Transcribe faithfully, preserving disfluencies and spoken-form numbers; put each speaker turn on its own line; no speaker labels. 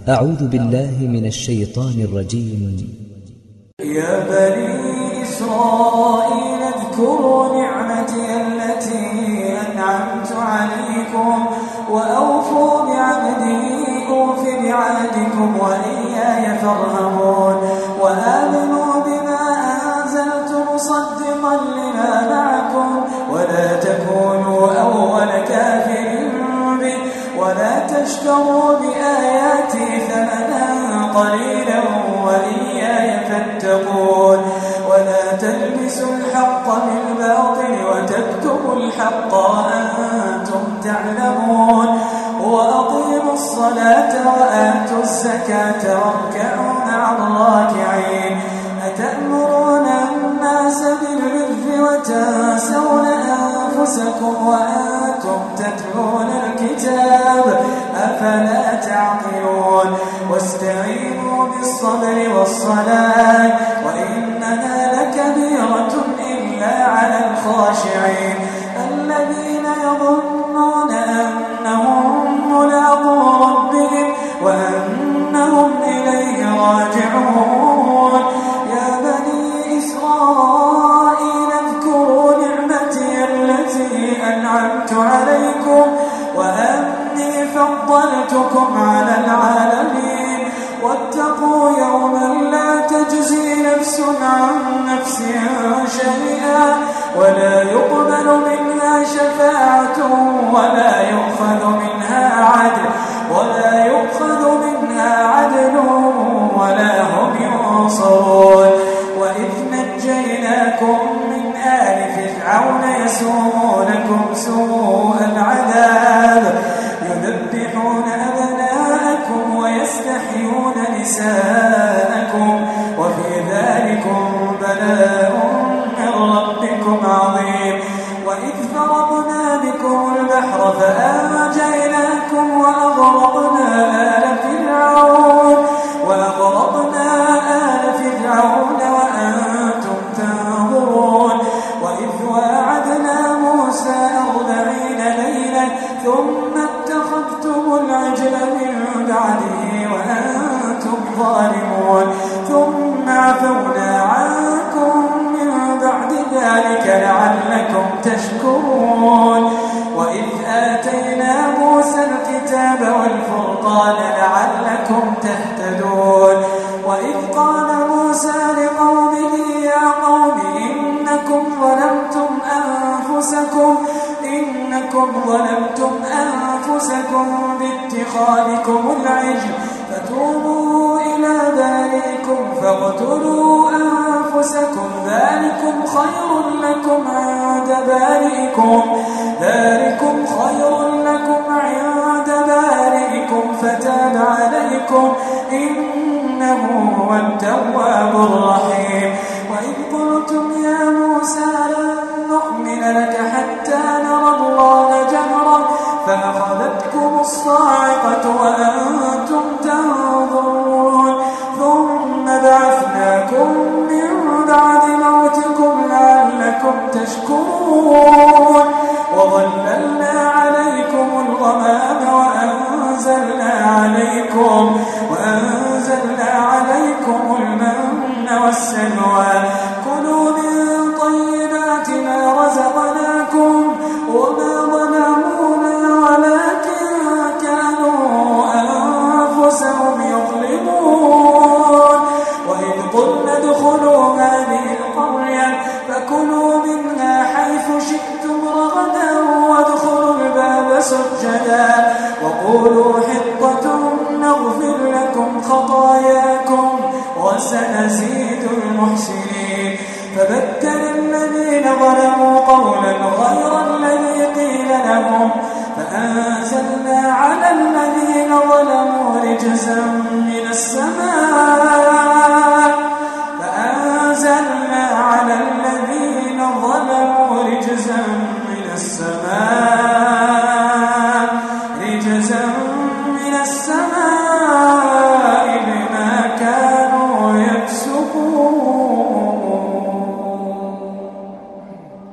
أعوذ بالله من الشيطان الرجيم.
يا بني إسرائيل اذكروا نعمتي التي أنعمت عليكم وأوفوا بعهدي أوف بعهدكم وإياي فارهبون وآمنوا بما أنزلت مصدقا لما معكم ولا تكونوا أول كافر به ولا تشتروا بآياتي ثمنا قليلا وإياي فاتقون ولا تلبسوا الحق بالباطل وتكتموا الحق وأنتم تعلمون وأقيموا الصلاة وآتوا الزكاة واركعوا مع الراكعين أتأمرون الناس بالبر وتنسون أنفسكم وأنتم تتلون الكتاب أفلا تعقلون واستعينوا بالصبر والصلاة وإنها لكبيرة إلا على الخاشعين الذين يظنون أنهم ملاقو ربهم وأنهم إليه راجعون يا بني إسرائيل اذكروا نعمتي التي أنعمت عليكم وأني فضلتكم على العالمين واتقوا يوما لا تجزي نفس عن نفس شيئا ولا يقبل منها شفاعة ولا يؤخذ منها عدل ولا يؤخذ منها عدل ولا هم ينصرون وإذ نجيناكم من آل فرعون يسومونكم سوء العذاب يذبحون أبناءكم ويستحيون نساءكم وفي ذلكم بلاء من ربكم عظيم وإذ فرضنا بكم البحر فأنجيناكم وأغرقنا آل فرعون وأغرقنا آل فرعون وأنتم تنظرون وإذ واعدنا موسى أربعين ليلة ثم اتخذتم العجل من بعده وأنتم ظالمون ثم عفونا عنكم من بعد ذلك لعلكم تشكرون وإذ آتينا موسى الكتاب والفرقان لعلكم تهتدون وإذ قال موسى لقومه يا قوم إنكم ظلمتم أنفسكم إنكم ظلمتم أنفسكم باتخاذكم العجل فتوبوا إلى بارئكم فاقتلوا أنفسكم ذلكم خير لكم عند بارئكم ذلكم خير لكم عند بارئكم فتاب عليكم إنه هو التواب الرحيم وإذ قلتم يا موسى لن نؤمن لك حتى نرى الله جهرا فأخذتكم الصاعقة وأنتم تنظرون ثم بعثناكم من بعد موتكم لعلكم تشكرون وظللنا عليكم الغمام وأنزلنا عليكم وأنزلنا عليكم المن والسلوى كلوا من طيبات ما رزقناكم وما ظلمونا ولكن كانوا أنفسهم يظلمون وإذ قلنا ادخلوا هذه القرية فكلوا منها حيث شئتم رغدا وادخلوا الباب سجدا وقولوا حطة نغفر لكم خطاياكم وسنزيد المحسنين فبدل الذين ظلموا قولا غير الذي قيل لهم فأنزلنا على الذين ظلموا رجزا من السماء